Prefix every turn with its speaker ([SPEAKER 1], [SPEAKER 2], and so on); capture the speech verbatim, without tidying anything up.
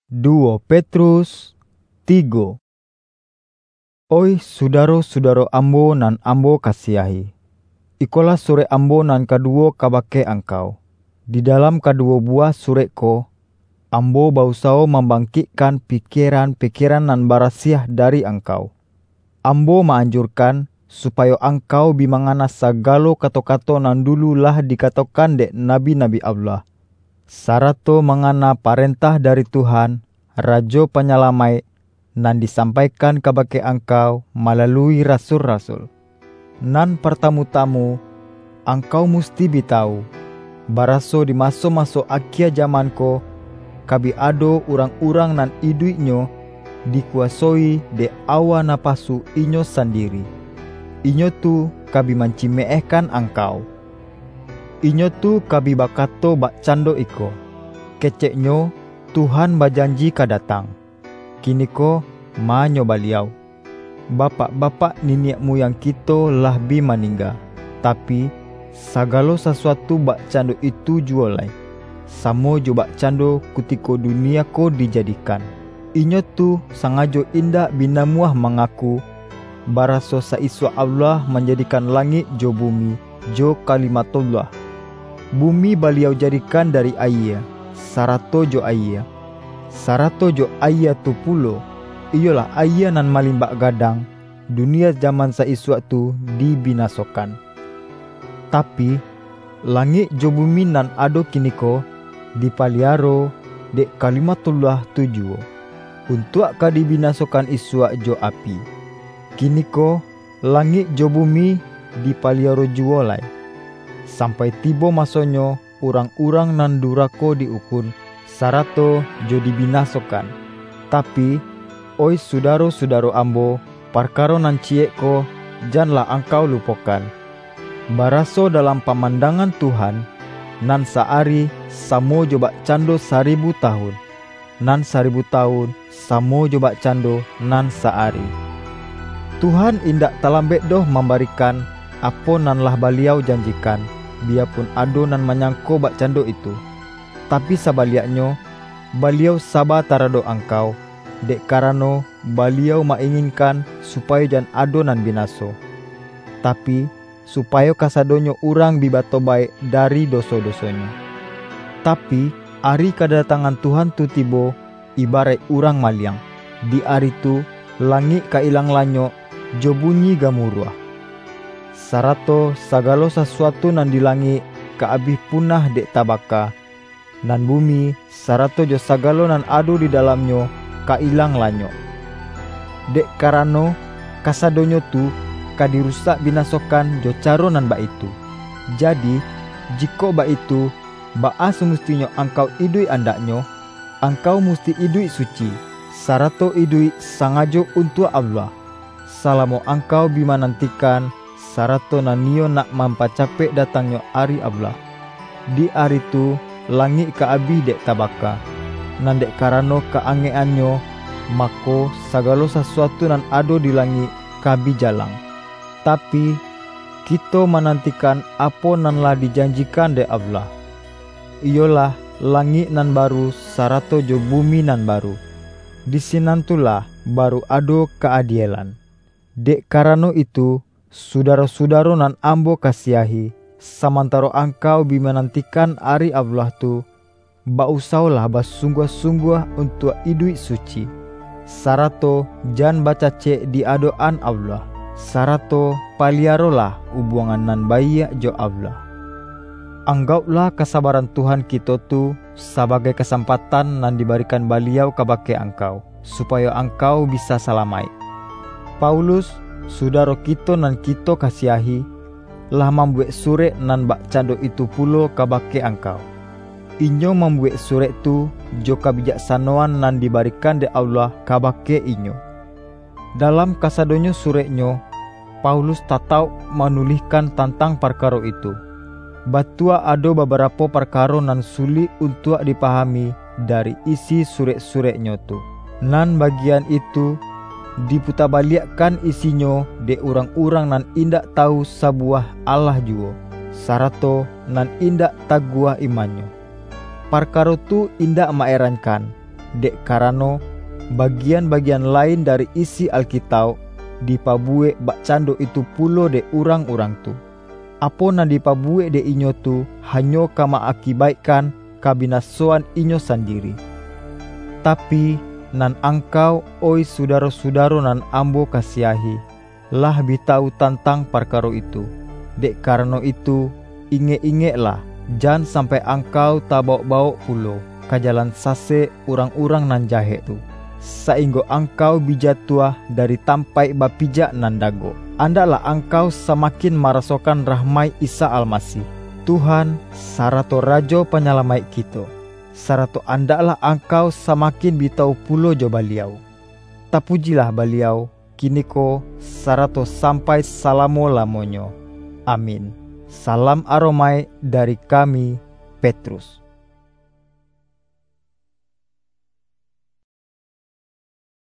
[SPEAKER 1] dua Petrus tiga. Oi sudaro-sudaro ambo nan ambo kasiahi, ikolah sure ambo nan kedua kabake angkau. Di dalam kedua buah sureko, ambo bausao membangkitkan pikiran-pikiran nan barasiah dari angkau. Ambo menganjurkan supaya angkau bimangana sagalo kato-kato nan dululah dikatakan dek nabi-nabi Allah, sarato mengana parentah dari Tuhan, Rajo Penyelamai, nan disampaikan kabake angkau melalui rasul-rasul. Nan pertamu-tamu, angkau musti bitau, baraso di maso-maso akhir zamanko, kabi ado urang-urang nan iduinyo dikuasoi de awa napasu inyo sendiri. Inyo tu kabi mancimeehkan angkau. Inyo tu kabi bakato bak cando iko, keceknyo Tuhan bajanji kadatang. Kiniko manyo baliau, bapak-bapak niniak moyang kita lah bi meninggal, tapi sagalo sesuatu bak cando itu jualai, samo jo bak cando kutiko dunia ko dijadikan. Inyo tu sangajo indah binamuah mengaku baraso saiswa Allah menjadikan langit jo bumi jo kalimatullah. Bumi baliau jadikan dari air, sarato jo air. Sarato jo air tu pulo, iyalah air nan malimbak gadang, dunia zaman saiswa tu dibinasokan. Tapi langit jo bumi nan ado kiniko dipaliaro dek kalimatullah tujuo, untuk ka dibinasokan iswa jo api. Kiniko langit jo bumi dipaliaro juolai, sampai tiba masonyo urang-urang nan durako diukun, sarato jo dibinasokan. Tapi oi sudaro-sudaro ambo, parkaro nan cieko janlah angkau lupakan. Baraso dalam pemandangan Tuhan, nan saari samo jo bak cando seribu tahun, nan seribu tahun samo jo bak cando nan saari. Tuhan indak talambek doh memberikan apa nan lah baliau janjikan, biarpun ado nan menyangko bak cando itu. Tapi sabaliaknyo, baliau sabar tarado angkau, dek karano baliau menginginkan supaya jan ado nan binaso, tapi supaya kasadonyo urang bibato baik dari doso-dosonyo. Tapi hari kedatangan Tuhan tu tibo ibarat urang maliang. Di hari tu langit kailang lanyo jo bunyi gamuruah, sarato sagalo sesuatu nan di langit kaabih punah dek tabaka, nan bumi sarato jo sagalo nan ado di dalamnyo kailang lanyo. Dek karano kasadonyo tu kadirusak binasokan jo caro nan ba itu. Jadi jiko ba itu baa semestinya angkau idui andaknyo, angkau musti idui suci, sarato idui sangajo untuk Allah. Salamo angkau bima nantikan sarato nanio nak mampacapek datangnya hari Allah. Di hari tu langit kaabih dek tabaka, nan dek karano keangeannya, mako sagalo sesuatu nan ado di langit kabi jalang. Tapi kita menantikan apa nan lah dijanjikan dek Allah, iyalah langit nan baru sarato jo bumi nan baru. Di sinantulah baru ado keadilan. Dek karano itu, sudaro-sudaro nan ambo kasiahi, samantaro angkau bima nantikan hari Allah tu, bausaulah basungguh-sungguh untuk idui suci, sarato jan baca cek di adoan Allah, sarato paliarolah hubungan nan baik jo Allah. Anggaplah kesabaran Tuhan kita tu sebagai kesempatan nan diberikan beliau kabake angkau, supaya angkau bisa salamai. Paulus, sudaro kita nan kita kasiahi, lah membuat surat nan bak cando itu pulo kabake angkau. Inyo membuat surat tu jo kebijaksanaan nan diberikan de Allah kabake inyo. Dalam kasadonyo suratnyo, Paulus tatau menuliskan tentang perkara itu. Batua ado beberapa perkara nan sulit untuk dipahami dari isi surat-suratnyo tu. Nan bagian itu diputabaliakkan isinyo de orang-orang nan indak tahu sabuah Allah juo, sarato nan indak taguah imanyo. Perkara tu indak maerankan, dek karano bagian-bagian lain dari isi Alkitab dipabuek bak cando itu pulo de urang-urang tu. Apo nan dipabuek de inyo tu hanyo kama akibatkan kabinasoan inyo sendiri. Tapi nan angkau oi sudaro-sudaro nan ambo kasiahi, lah bitau tentang perkara itu. Dek karena itu inge-ingelah, jangan sampai angkau tabau-bau pulo ke jalan sase urang-urang nan jahe tu, sainggo angkau bijatuah dari tampai bapijak nan dago. Andalah angkau semakin merasakan rahmai Isa Almasih, Tuhan sarato Rajo penyelamai kita. Sarato andaklah angkau semakin bitau pulo jo baliau. Tapujilah baliau kiniko sarato sampai salamo lamonyo. Amin. Salam aromai dari kami, Petrus.